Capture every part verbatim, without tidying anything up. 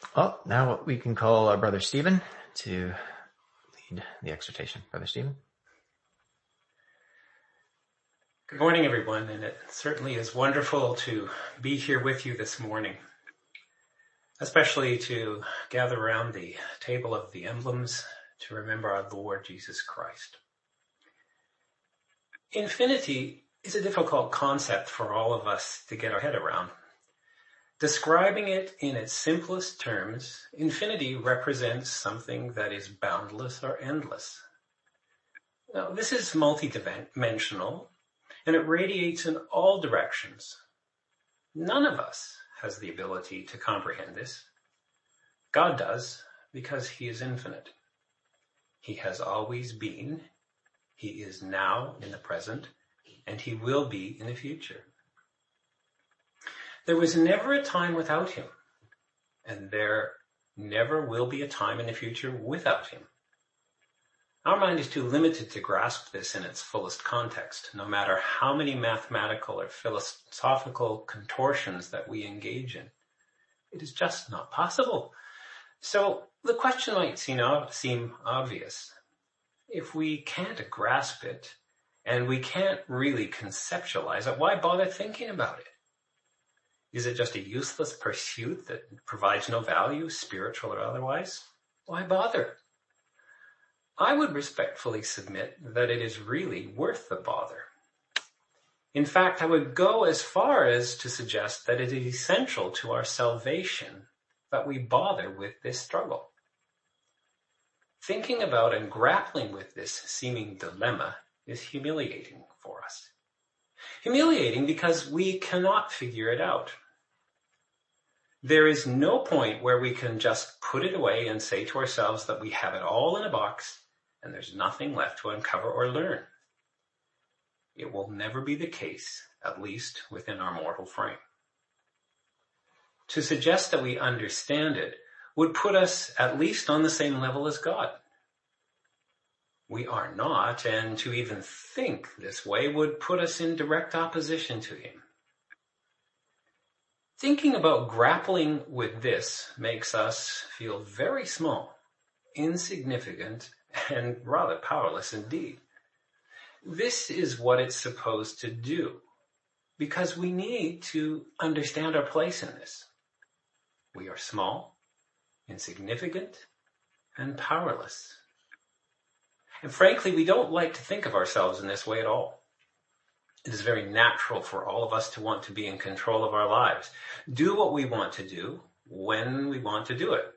Well, now we can call our Brother Stephen to lead the exhortation. Brother Stephen. Good morning, everyone, and it certainly is wonderful to be here with you this morning, especially to gather around the table of the emblems to remember our Lord Jesus Christ. Infinity is a difficult concept for all of us to get our head around. Describing it in its simplest terms, infinity represents something that is boundless or endless. Now, this is multidimensional, and it radiates in all directions. None of us has the ability to comprehend this. God does, because he is infinite. He has always been, he is now in the present, and he will be in the future. There was never a time without him, and there never will be a time in the future without him. Our mind is too limited to grasp this in its fullest context, no matter how many mathematical or philosophical contortions that we engage in. It is just not possible. So the question might seem obvious. If we can't grasp it, and we can't really conceptualize it, why bother thinking about it? Is it just a useless pursuit that provides no value, spiritual or otherwise? Why bother? I would respectfully submit that it is really worth the bother. In fact, I would go as far as to suggest that it is essential to our salvation that we bother with this struggle. Thinking about and grappling with this seeming dilemma is humiliating for us. Humiliating because we cannot figure it out. There is no point where we can just put it away and say to ourselves that we have it all in a box and there's nothing left to uncover or learn. It will never be the case, at least within our mortal frame. To suggest that we understand it would put us at least on the same level as God. We are not, and to even think this way would put us in direct opposition to him. Thinking about grappling with this makes us feel very small, insignificant, and rather powerless indeed. This is what it's supposed to do, because we need to understand our place in this. We are small, insignificant, and powerless. And frankly, we don't like to think of ourselves in this way at all. It is very natural for all of us to want to be in control of our lives, do what we want to do, when we want to do it.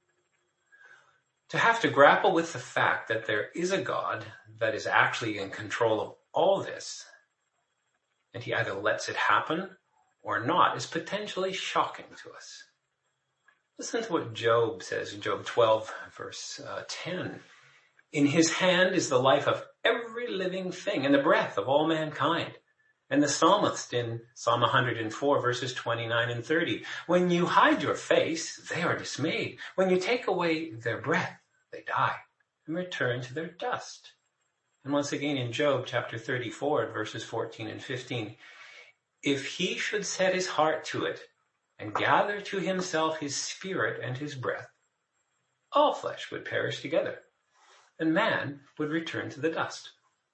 To have to grapple with the fact that there is a God that is actually in control of all this, and he either lets it happen or not, is potentially shocking to us. Listen to what Job says in Job twelve, verse uh, ten. In his hand is the life of every living thing and the breath of all mankind. And the psalmist in Psalm one hundred four, verses twenty-nine and thirty. When you hide your face, they are dismayed. When you take away their breath, they die and return to their dust. And once again in Job chapter thirty-four, verses fourteen and fifteen. If he should set his heart to it and gather to himself his spirit and his breath, all flesh would perish together, and man would return to the dust.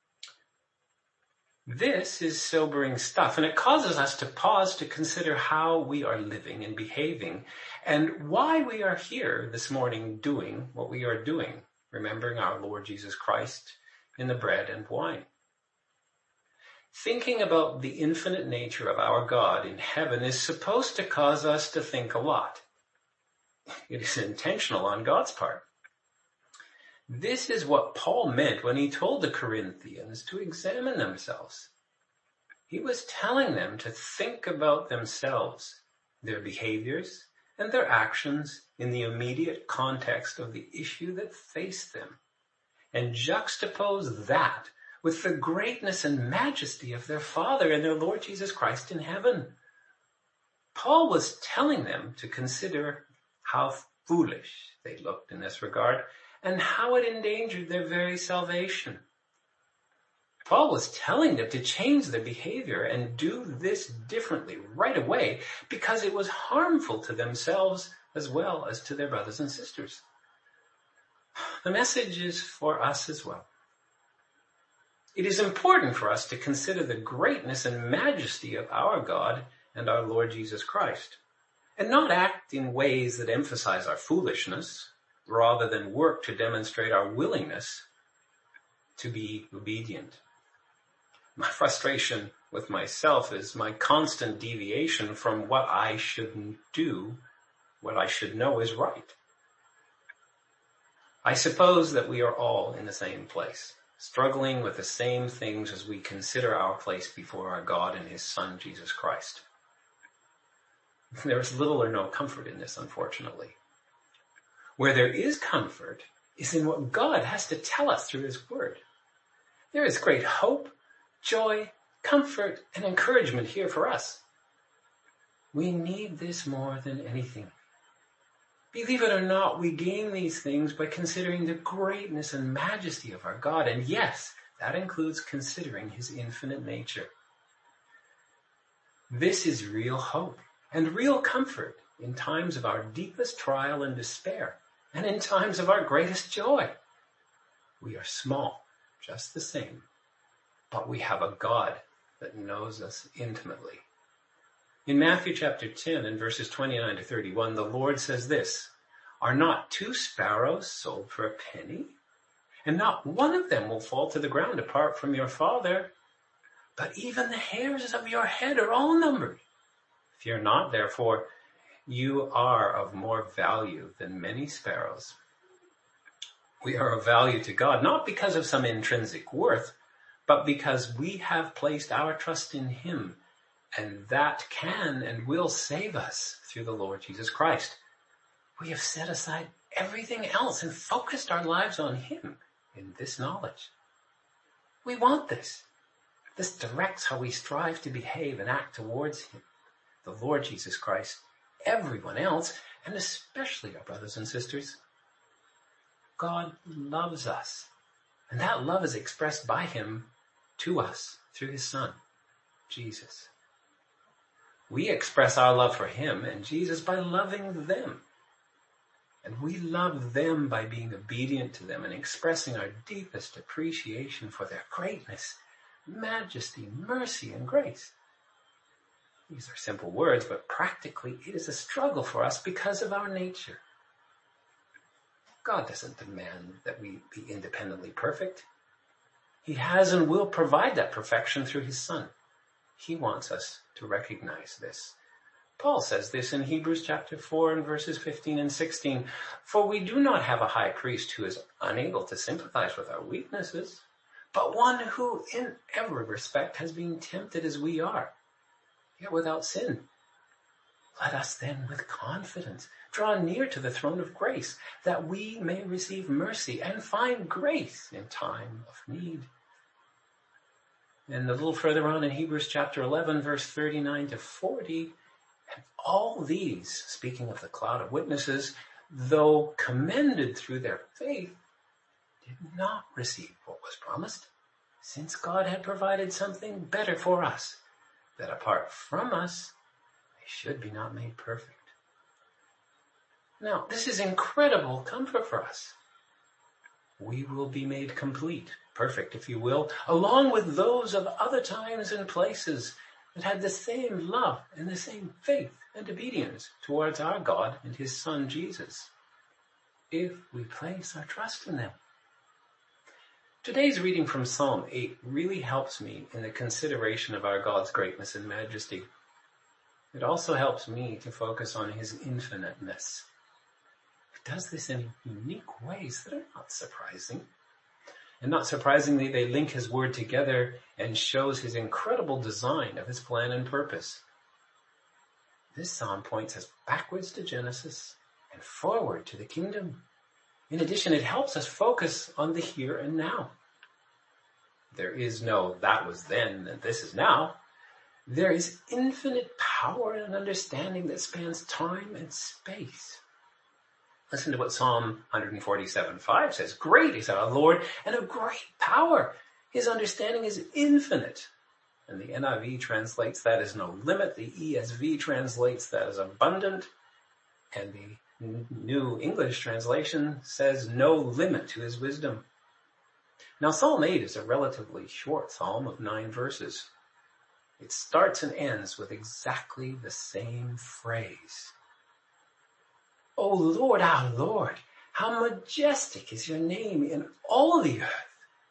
This is sobering stuff, and it causes us to pause to consider how we are living and behaving, and why we are here this morning doing what we are doing, remembering our Lord Jesus Christ in the bread and wine. Thinking about the infinite nature of our God in heaven is supposed to cause us to think a lot. It is intentional on God's part. This is what Paul meant when he told the Corinthians to examine themselves. He was telling them to think about themselves, their behaviors, and their actions in the immediate context of the issue that faced them, and juxtapose that with the greatness and majesty of their Father and their Lord Jesus Christ in heaven. Paul was telling them to consider how foolish they looked in this regard, and how it endangered their very salvation. Paul was telling them to change their behavior and do this differently right away because it was harmful to themselves as well as to their brothers and sisters. The message is for us as well. It is important for us to consider the greatness and majesty of our God and our Lord Jesus Christ, and not act in ways that emphasize our foolishness, rather than work to demonstrate our willingness to be obedient. My frustration with myself is my constant deviation from what I shouldn't do, what I should know is right. I suppose that we are all in the same place, struggling with the same things as we consider our place before our God and his Son, Jesus Christ. There is little or no comfort in this, unfortunately. Where there is comfort is in what God has to tell us through his word. There is great hope, joy, comfort, and encouragement here for us. We need this more than anything. Believe it or not, we gain these things by considering the greatness and majesty of our God. And yes, that includes considering his infinite nature. This is real hope and real comfort in times of our deepest trial and despair, and in times of our greatest joy. We are small, just the same, but we have a God that knows us intimately. In Matthew chapter ten and verses twenty-nine to thirty-one, the Lord says this, "Are not two sparrows sold for a penny? And not one of them will fall to the ground apart from your Father. But even the hairs of your head are all numbered. Fear not, therefore, you are of more value than many sparrows." We are of value to God, not because of some intrinsic worth, but because we have placed our trust in him, and that can and will save us through the Lord Jesus Christ. We have set aside everything else and focused our lives on him in this knowledge. We want this. This directs how we strive to behave and act towards him, the Lord Jesus Christ, everyone else, and especially our brothers and sisters. God loves us, and that love is expressed by him to us through his Son, Jesus. We express our love for him and Jesus by loving them. And we love them by being obedient to them and expressing our deepest appreciation for their greatness, majesty, mercy, and grace. These are simple words, but practically it is a struggle for us because of our nature. God doesn't demand that we be independently perfect. He has and will provide that perfection through his Son. He wants us to recognize this. Paul says this in Hebrews chapter four and verses fifteen and sixteen. "For we do not have a high priest who is unable to sympathize with our weaknesses, but one who in every respect has been tempted as we are, yet without sin. Let us then with confidence draw near to the throne of grace, that we may receive mercy and find grace in time of need." And a little further on in Hebrews chapter eleven, verse thirty-nine to forty, "And all these," speaking of the cloud of witnesses, "though commended through their faith, did not receive what was promised, since God had provided something better for us, that apart from us, they should be not made perfect." Now, this is incredible comfort for us. We will be made complete, perfect, if you will, along with those of other times and places that had the same love and the same faith and obedience towards our God and his Son, Jesus, if we place our trust in them. Today's reading from Psalm eight really helps me in the consideration of our God's greatness and majesty. It also helps me to focus on his infiniteness. It does this in unique ways that are not surprising. And not surprisingly, they link his word together and shows his incredible design of his plan and purpose. This psalm points us backwards to Genesis and forward to the kingdom. In addition, it helps us focus on the here and now. There is no "that was then and this is now." There is infinite power and understanding that spans time and space. Listen to what Psalm one forty-seven five says. "Great is our Lord and of great power. His understanding is infinite." And the N I V translates that as no limit. The E S V translates that as abundant. And the New English translation says no limit to his wisdom. Now Psalm eight is a relatively short psalm of nine verses. It starts and ends with exactly the same phrase. O Lord, our Lord, how majestic is your name in all the earth.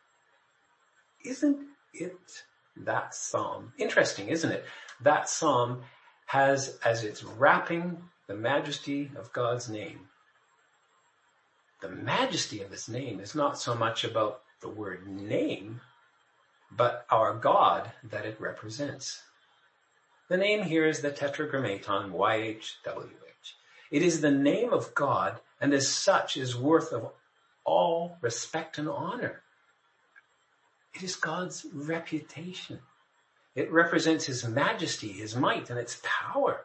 Isn't it that psalm? Interesting, isn't it? That psalm has as its wrapping the majesty of God's name. The majesty of his name is not so much about the word name, but our God that it represents. The name here is the Tetragrammaton, Y H W H. It is the name of God, and as such is worth of all respect and honor. It is God's reputation. It represents his majesty, his might, and its power.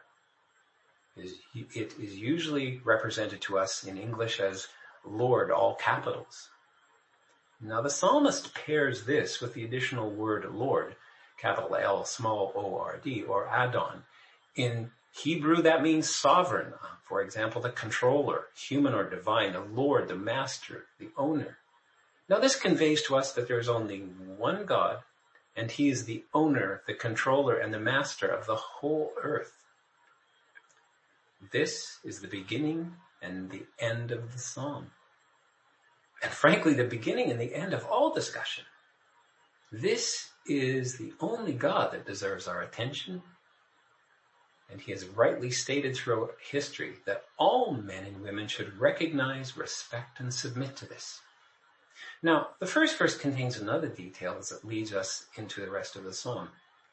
It is usually represented to us in English as Lord, all capitals. Now the psalmist pairs this with the additional word Lord, capital L, small O R D, or Adon. In Hebrew, that means sovereign. For example, the controller, human or divine, the Lord, the master, the owner. Now this conveys to us that there is only one God, and he is the owner, the controller, and the master of the whole earth. This is the beginning and the end of the psalm. And frankly, the beginning and the end of all discussion. This is the only God that deserves our attention. And he has rightly stated throughout history that all men and women should recognize, respect, and submit to this. Now, the first verse contains another detail that leads us into the rest of the psalm.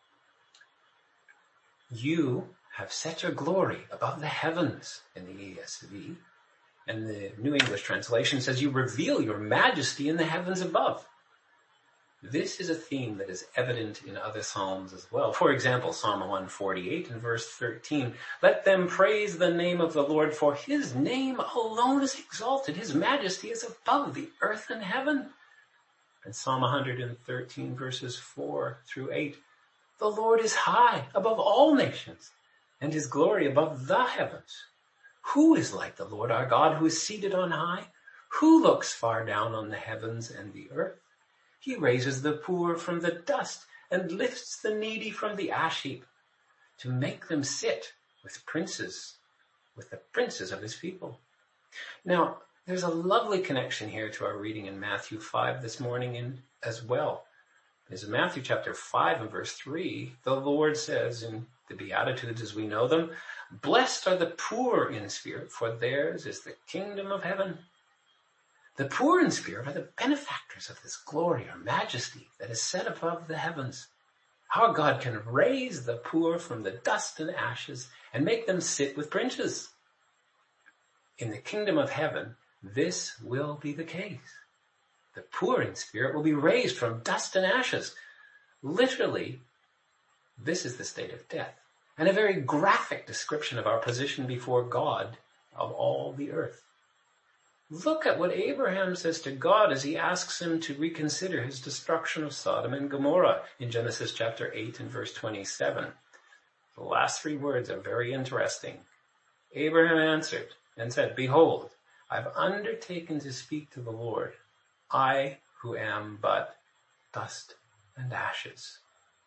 You have set your glory above the heavens, in the E S V. And the New English translation says you reveal your majesty in the heavens above. This is a theme that is evident in other psalms as well. For example, Psalm one forty-eight and verse thirteen. Let them praise the name of the Lord, for his name alone is exalted. His majesty is above the earth and heaven. And Psalm one thirteen verses four through eight. The Lord is high above all nations, and his glory above the heavens. Who is like the Lord our God, who is seated on high? Who looks far down on the heavens and the earth? He raises the poor from the dust and lifts the needy from the ash heap to make them sit with princes, with the princes of his people. Now, there's a lovely connection here to our reading in Matthew five this morning in, as well. Because in Matthew chapter five and verse three, the Lord says in the Beatitudes as we know them, blessed are the poor in spirit, for theirs is the kingdom of heaven. The poor in spirit are the benefactors of this glory or majesty that is set above the heavens. Our God can raise the poor from the dust and ashes and make them sit with princes. In the kingdom of heaven, this will be the case. The poor in spirit will be raised from dust and ashes. Literally, this is the state of death, and a very graphic description of our position before God of all the earth. Look at what Abraham says to God as he asks him to reconsider his destruction of Sodom and Gomorrah in Genesis chapter eight and verse twenty-seven. The last three words are very interesting. Abraham answered and said, behold, I've undertaken to speak to the Lord, I who am but dust and ashes.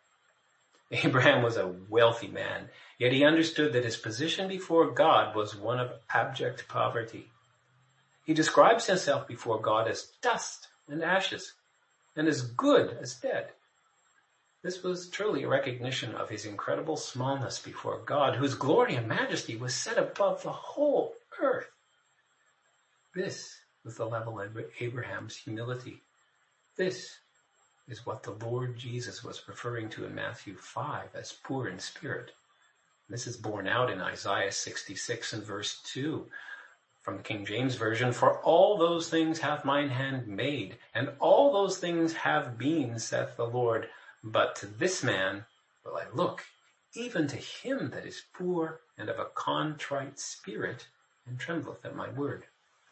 Abraham was a wealthy man, yet he understood that his position before God was one of abject poverty. He describes himself before God as dust and ashes, and as good as dead. This was truly a recognition of his incredible smallness before God, whose glory and majesty was set above the whole earth. This was the level of Abraham's humility. This is what the Lord Jesus was referring to in Matthew five as poor in spirit. This is borne out in Isaiah sixty-six and verse two. From the King James Version, for all those things hath mine hand made, and all those things have been, saith the Lord. But to this man will I look, even to him that is poor and of a contrite spirit, and trembleth at my word.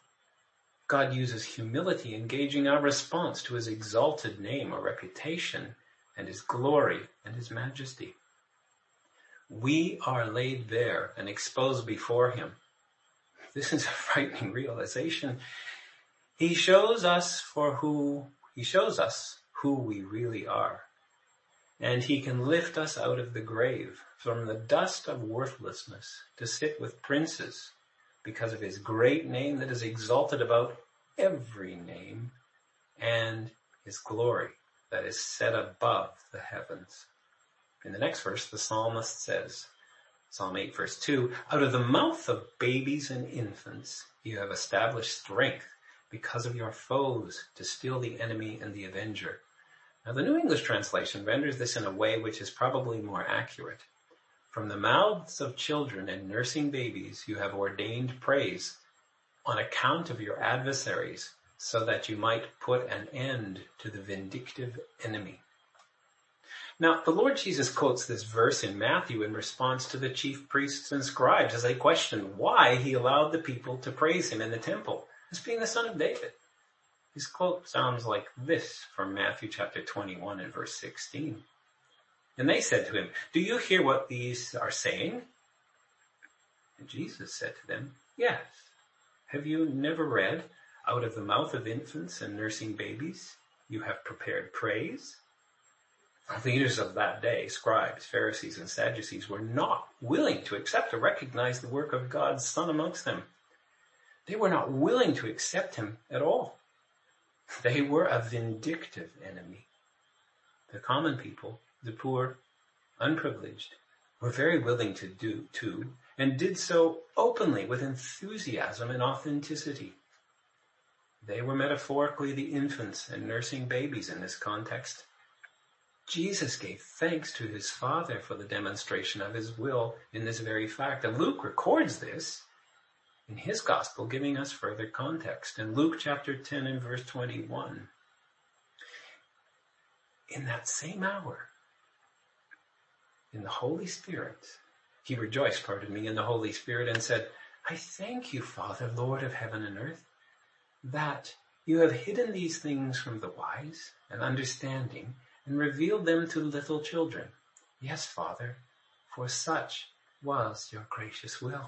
God uses humility in gauging our response to his exalted name or reputation, and his glory and his majesty. We are laid bare and exposed before him. this is a frightening realization. He shows us for who, he shows us who we really are. And he can lift us out of the grave from the dust of worthlessness to sit with princes because of his great name that is exalted above every name, and his glory that is set above the heavens. In the next verse, the psalmist says, Psalm eight verse two, out of the mouth of babies and infants you have established strength because of your foes to still the enemy and the avenger. Now the New English translation renders this in a way which is probably more accurate. From the mouths of children and nursing babies you have ordained praise on account of your adversaries, so that you might put an end to the vindictive enemy. Now, the Lord Jesus quotes this verse in Matthew in response to the chief priests and scribes as they questioned why he allowed the people to praise him in the temple as being the Son of David. His quote sounds like this from Matthew chapter twenty-one and verse sixteen. And they said to him, do you hear what these are saying? And Jesus said to them, yes. Have you never read, out of the mouth of infants and nursing babies, you have prepared praise? The leaders of that day, scribes, Pharisees, and Sadducees, were not willing to accept or recognize the work of God's Son amongst them. They were not willing to accept him at all. They were a vindictive enemy. The common people, the poor, unprivileged, were very willing to do too, and did so openly with enthusiasm and authenticity. They were metaphorically the infants and nursing babies in this context. Jesus gave thanks to his Father for the demonstration of his will in this very fact. And Luke records this in his gospel, giving us further context. In Luke chapter ten and verse twenty-one, in that same hour, in the Holy Spirit, he rejoiced, pardon me, in the Holy Spirit and said, I thank you, Father, Lord of heaven and earth, that you have hidden these things from the wise and understanding and revealed them to little children. Yes, Father, for such was your gracious will.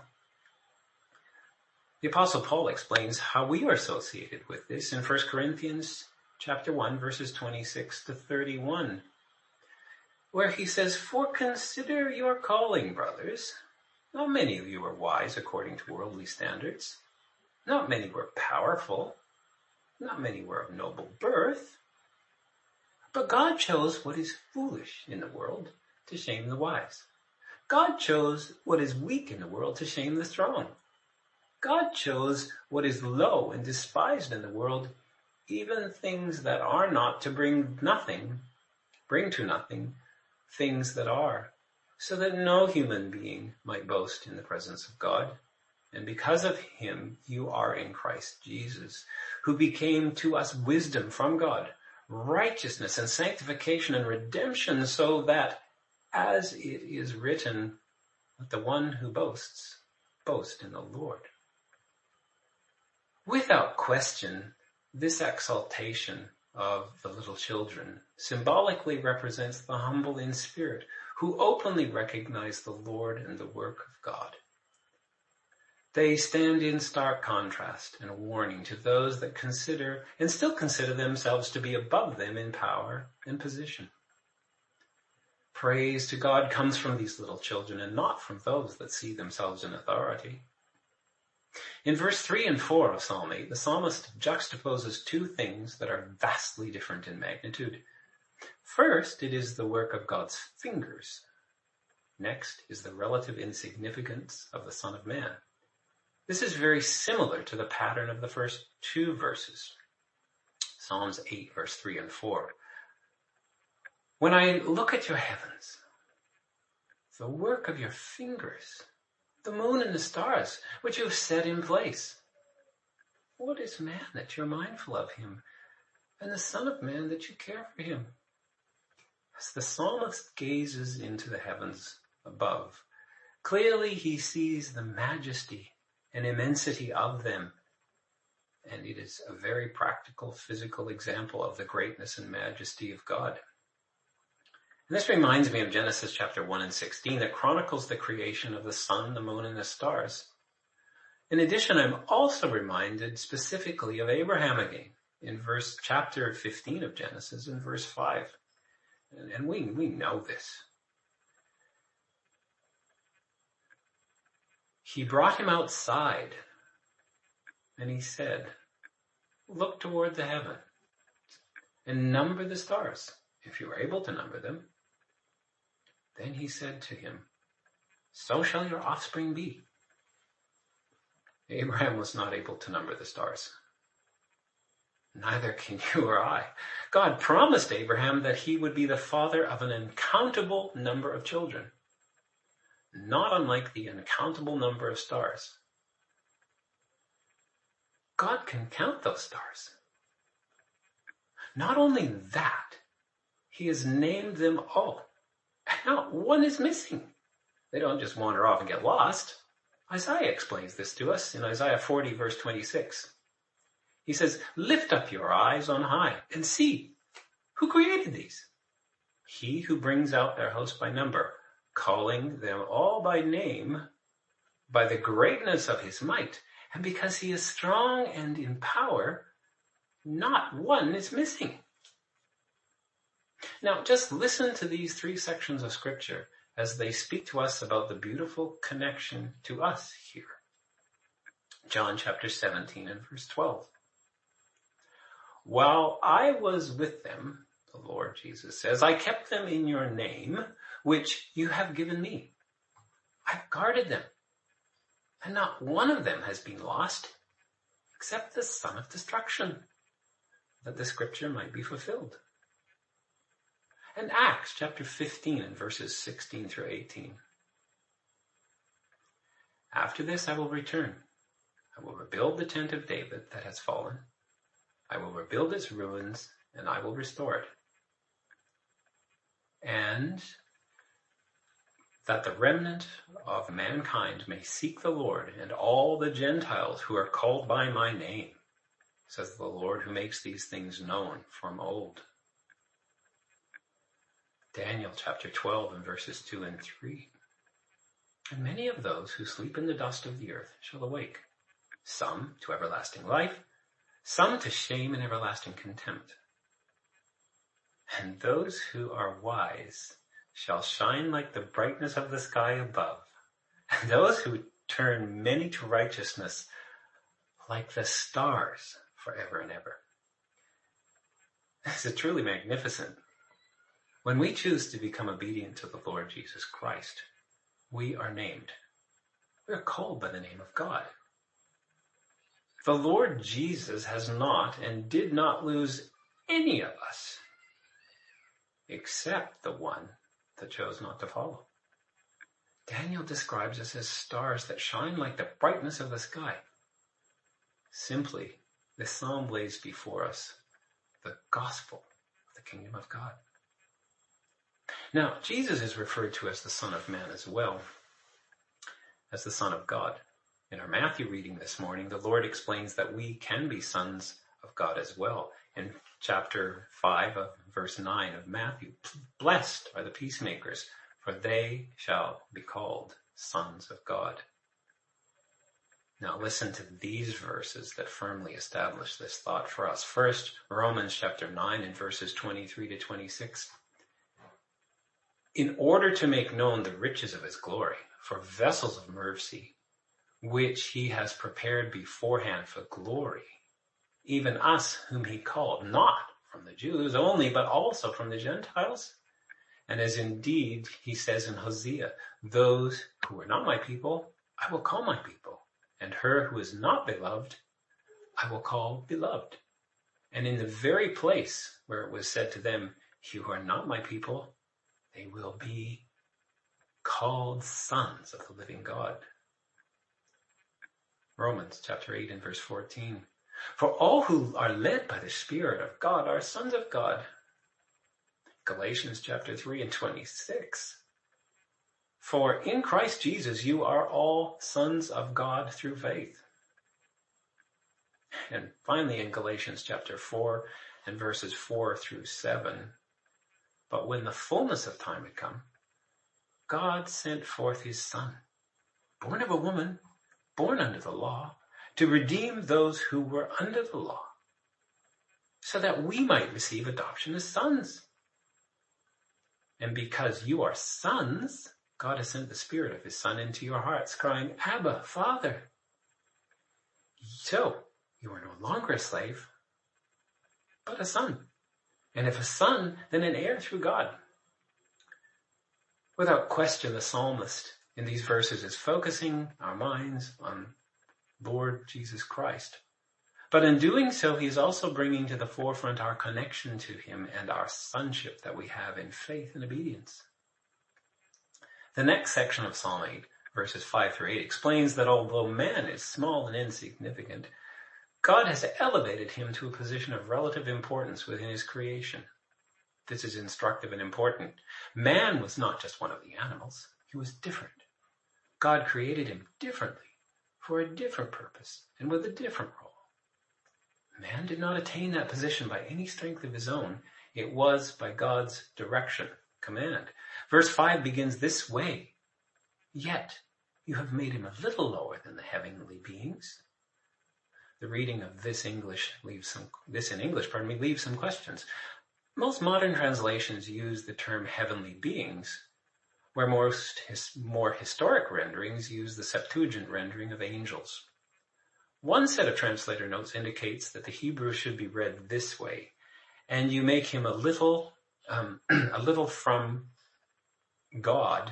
The Apostle Paul explains how we are associated with this in First Corinthians chapter one, verses twenty-six to thirty-one, where he says, for consider your calling, brothers. Not many of you are wise according to worldly standards. Not many were powerful. Not many were of noble birth. But God chose what is foolish in the world to shame the wise. God chose what is weak in the world to shame the strong. God chose what is low and despised in the world, even things that are not, to bring nothing, bring to nothing things that are, so that no human being might boast in the presence of God. And because of him, you are in Christ Jesus, who became to us wisdom from God, righteousness and sanctification and redemption, so that, as it is written, let the one who boasts, boast in the Lord. Without question, this exaltation of the little children symbolically represents the humble in spirit, who openly recognize the Lord and the work of God. They stand in stark contrast and warning to those that consider and still consider themselves to be above them in power and position. Praise to God comes from these little children and not from those that see themselves in authority. In verse three and four of Psalm eight, the psalmist juxtaposes two things that are vastly different in magnitude. First, it is the work of God's fingers. Next is the relative insignificance of the Son of Man. This is very similar to the pattern of the first two verses. Psalms eight, verse three and four. When I look at your heavens, the work of your fingers, the moon and the stars, which you have set in place. What is man that you're mindful of him, and the Son of Man that you care for him? As the psalmist gazes into the heavens above, clearly he sees the majesty and immensity of them, and it is a very practical, physical example of the greatness and majesty of God. And this reminds me of Genesis chapter one and sixteen that chronicles the creation of the sun, the moon, and the stars. In addition, I'm also reminded specifically of Abraham again in verse chapter fifteen of Genesis in verse five. And, and we, we know this. He brought him outside and he said, look toward the heaven and number the stars, if you are able to number them. Then he said to him, so shall your offspring be. Abraham was not able to number the stars. Neither can you or I. God promised Abraham that he would be the father of an uncountable number of children, not unlike the uncountable number of stars. God can count those stars. Not only that, he has named them all. And not one is missing. They don't just wander off and get lost. Isaiah explains this to us in Isaiah forty, verse twenty-six. He says, lift up your eyes on high and see who created these. He who brings out their host by number, calling them all by name, by the greatness of his might, and because he is strong and in power, not one is missing. Now, just listen to these three sections of Scripture as they speak to us about the beautiful connection to us here. John chapter seventeen and verse twelve. While I was with them, the Lord Jesus says, I kept them in your name, which you have given me. I've guarded them, and not one of them has been lost, except the son of destruction, that the scripture might be fulfilled. And Acts chapter fifteen and verses sixteen through eighteen. After this I will return. I will rebuild the tent of David that has fallen. I will rebuild its ruins, and I will restore it. And that the remnant of mankind may seek the Lord, and all the Gentiles who are called by my name, says the Lord who makes these things known from old. Daniel chapter twelve and verses two and three. And many of those who sleep in the dust of the earth shall awake, some to everlasting life, some to shame and everlasting contempt. And those who are wise shall shine like the brightness of the sky above, and those who turn many to righteousness like the stars forever and ever. This is truly magnificent. When we choose to become obedient to the Lord Jesus Christ, we are named. We are called by the name of God. The Lord Jesus has not and did not lose any of us, except the one that chose not to follow. Daniel describes us as stars that shine like the brightness of the sky. Simply, this psalm lays before us the gospel of the kingdom of God. Now, Jesus is referred to as the Son of Man as well as the Son of God. In our Matthew reading this morning, the Lord explains that we can be sons of God as well. In chapter five of verse nine of Matthew, blessed are the peacemakers, for they shall be called sons of God. Now listen to these verses that firmly establish this thought for us. First, Romans chapter nine and verses twenty-three to twenty-six. In order to make known the riches of his glory for vessels of mercy, which he has prepared beforehand for glory, even us whom he called, not from the Jews only, but also from the Gentiles. And as indeed he says in Hosea, those who are not my people, I will call my people, and her who is not beloved, I will call beloved. And in the very place where it was said to them, you are not my people, they will be called sons of the living God. Romans chapter eight and verse fourteen. For all who are led by the Spirit of God are sons of God. Galatians chapter three and twenty-six. For in Christ Jesus you are all sons of God through faith. And finally in Galatians chapter four and verses four through seven. But when the fullness of time had come, God sent forth his Son, born of a woman, born under the law, to redeem those who were under the law, so that we might receive adoption as sons. And because you are sons, God has sent the Spirit of his Son into your hearts, crying, Abba, Father. So, you are no longer a slave, but a son. And if a son, then an heir through God. Without question, the psalmist in these verses is focusing our minds on Lord Jesus Christ. But in doing so, he is also bringing to the forefront our connection to him and our sonship that we have in faith and obedience. The next section of Psalm eight, verses five through eight, explains that although man is small and insignificant, God has elevated him to a position of relative importance within his creation. This is instructive and important. Man was not just one of the animals. He was different. God created him differently, for a different purpose, and with a different role. Man did not attain that position by any strength of his own. It was by God's direction, command. Verse five begins this way. Yet you have made him a little lower than the heavenly beings. The reading of this English leaves some, this in English, pardon me, leaves some questions. Most modern translations use the term heavenly beings, where most his, more historic renderings use the Septuagint rendering of angels. One set of translator notes indicates that the Hebrew should be read this way, and you make him a little, um, a little from God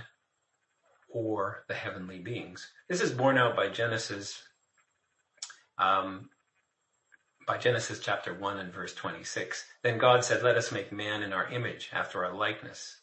or the heavenly beings. This is borne out by Genesis, um, by Genesis chapter one and verse twenty-six. Then God said, let us make man in our image, after our likeness.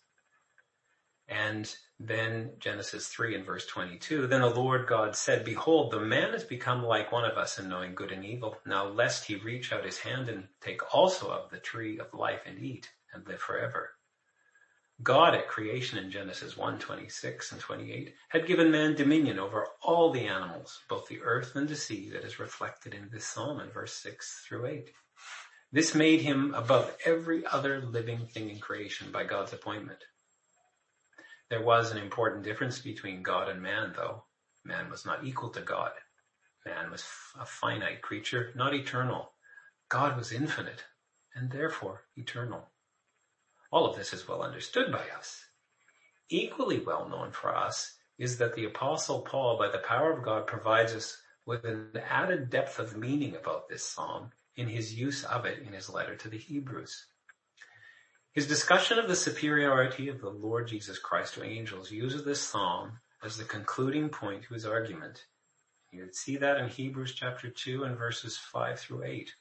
And then Genesis three and verse twenty-two, then the Lord God said, behold, the man has become like one of us in knowing good and evil. Now lest he reach out his hand and take also of the tree of life and eat and live forever. God at creation in Genesis one, twenty-six and twenty-eight had given man dominion over all the animals, both the earth and the sea, that is reflected in this psalm in verse six through eight. This made him above every other living thing in creation by God's appointment. There was an important difference between God and man, though. Man was not equal to God. Man was a finite creature, not eternal. God was infinite and therefore eternal. All of this is well understood by us. Equally well known for us is that the Apostle Paul, by the power of God, provides us with an added depth of meaning about this psalm in his use of it in his letter to the Hebrews. His discussion of the superiority of the Lord Jesus Christ to angels uses this psalm as the concluding point to his argument. You would see that in Hebrews chapter two and verses five through eight.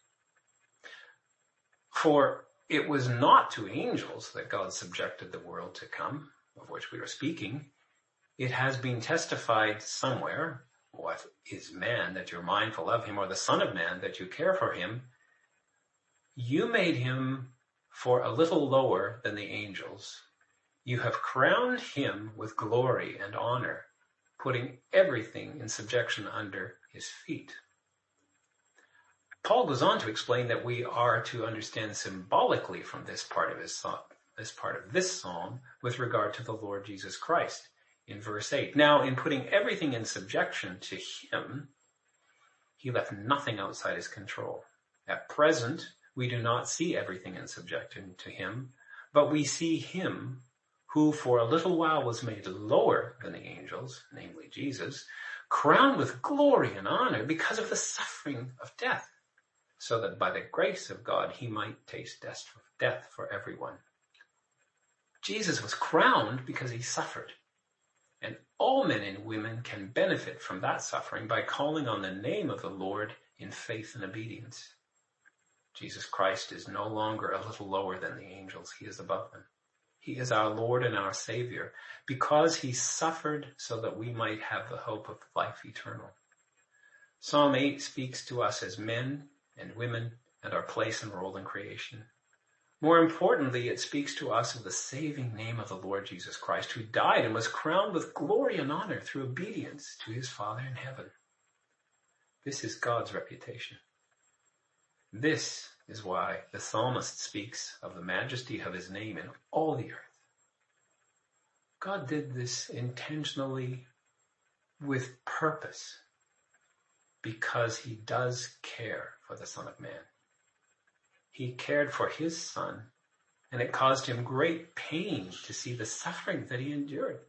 For it was not to angels that God subjected the world to come, of which we are speaking. It has been testified somewhere, what is man that you're mindful of him, or the Son of Man that you care for him? You made him for a little lower than the angels. You have crowned him with glory and honor, putting everything in subjection under his feet. Paul goes on to explain that we are to understand symbolically from this part of his psalm, this part of this psalm with regard to the Lord Jesus Christ in verse eight. Now, in putting everything in subjection to him, he left nothing outside his control. At present, we do not see everything in subjection to him, but we see him who for a little while was made lower than the angels, namely Jesus, crowned with glory and honor because of the suffering of death, so that by the grace of God he might taste death for everyone. Jesus was crowned because he suffered, and all men and women can benefit from that suffering by calling on the name of the Lord in faith and obedience. Jesus Christ is no longer a little lower than the angels. He is above them. He is our Lord and our Savior because he suffered so that we might have the hope of life eternal. Psalm eight speaks to us as men and women and our place and role in creation. More importantly, it speaks to us of the saving name of the Lord Jesus Christ, who died and was crowned with glory and honor through obedience to his Father in heaven. This is God's reputation. This is why the psalmist speaks of the majesty of his name in all the earth. God did this intentionally with purpose because he does care for the Son of Man. He cared for his Son, and it caused him great pain to see the suffering that he endured.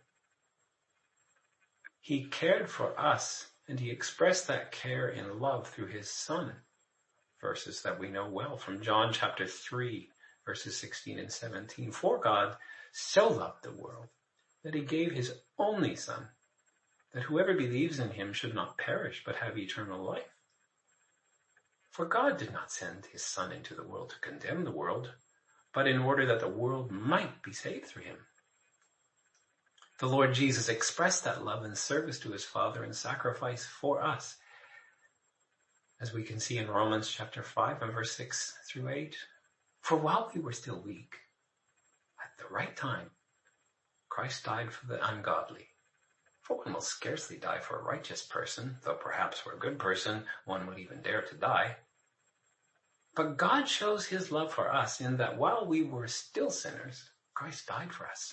He cared for us, and he expressed that care in love through his Son. Verses that we know well from John chapter three, verses sixteen and seventeen. For God so loved the world that he gave his only Son, that whoever believes in him should not perish but have eternal life. For God did not send his Son into the world to condemn the world, but in order that the world might be saved through him. The Lord Jesus expressed that love and service to his Father in sacrifice for us, as we can see in Romans chapter five and verse six through eight. For while we were still weak, at the right time, Christ died for the ungodly. For one will scarcely die for a righteous person, though perhaps for a good person one would even dare to die. But God shows his love for us in that while we were still sinners, Christ died for us.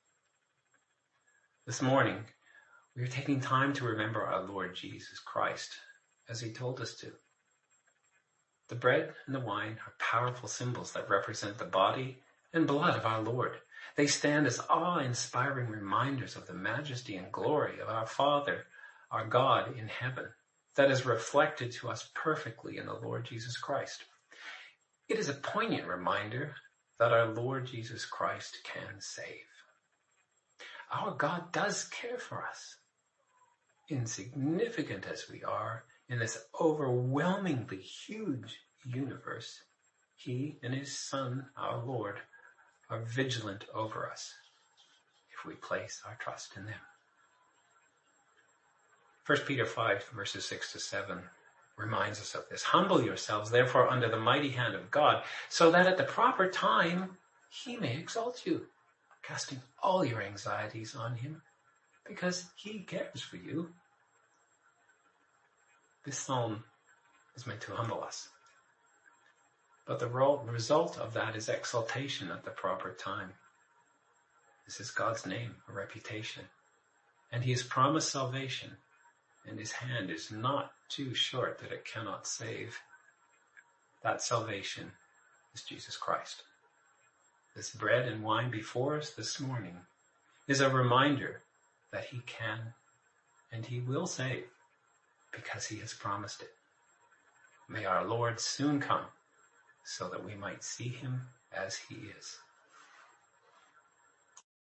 This morning, we are taking time to remember our Lord Jesus Christ, as he told us to. The bread and the wine are powerful symbols that represent the body and blood of our Lord. They stand as awe-inspiring reminders of the majesty and glory of our Father, our God in heaven, that is reflected to us perfectly in the Lord Jesus Christ. It is a poignant reminder that our Lord Jesus Christ can save. Our God does care for us. Insignificant as we are in this overwhelmingly huge universe, he and his Son, our Lord, are vigilant over us if we place our trust in them. First Peter five, verses six to seven reminds us of this. Humble yourselves, therefore, under the mighty hand of God, so that at the proper time he may exalt you, casting all your anxieties on him, because he cares for you. This psalm is meant to humble us. But the result of that is exaltation at the proper time. This is God's name, a reputation. And he has promised salvation, and his hand is not too short that it cannot save. That salvation is Jesus Christ. This bread and wine before us this morning is a reminder that he can and he will save, because he has promised it. May our Lord soon come so that we might see him as he is.